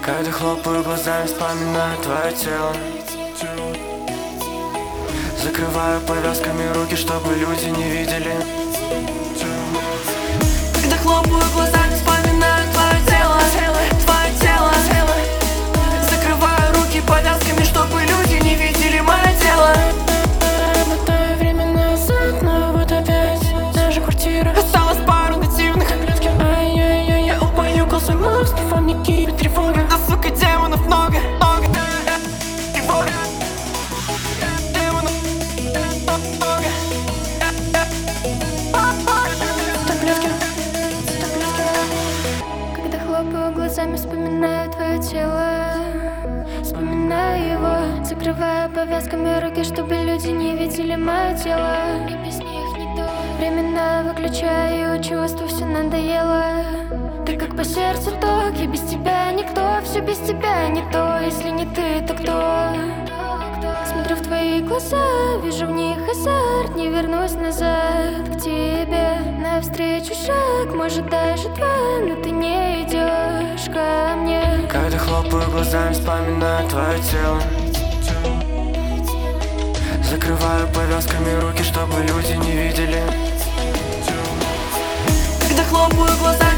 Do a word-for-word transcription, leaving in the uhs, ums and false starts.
Когда хлопаю глазами, вспоминаю твое тело. Закрываю повязками руки, чтобы люди не видели. Когда хлопаю глазами, вспоминаю твое тело, твое тело. Закрываю руки повязками, чтобы люди не видели мое тело. Мотаю время назад, но вот опять наша квартира. Осталось пару нативных. Ай-яй-яй, я убаюкал свой мозг, во мне кипит тревога. Да, сука, демонов много, много. Тревога. Демонов много. Таблетки, таблетки. Когда хлопаю глазами, вспоминаю твое тело. Вспоминаю его, закрываю повязками руки, чтобы люди не видели мое тело. И без них не то. Временно выключаю чувства, все надоело. Ты как по сердцу ток, и без тебя никто. Все без тебя не то, если не ты, то кто? Смотрю в твои глаза, вижу в них азарт. Не вернусь назад к тебе. Навстречу шаг, может даже два, но ты не идешь ко мне. Когда хлопаю глазами, вспоминаю твое тело. Закрываю повязками руки, чтобы люди не видели. Когда хлопаю глазами,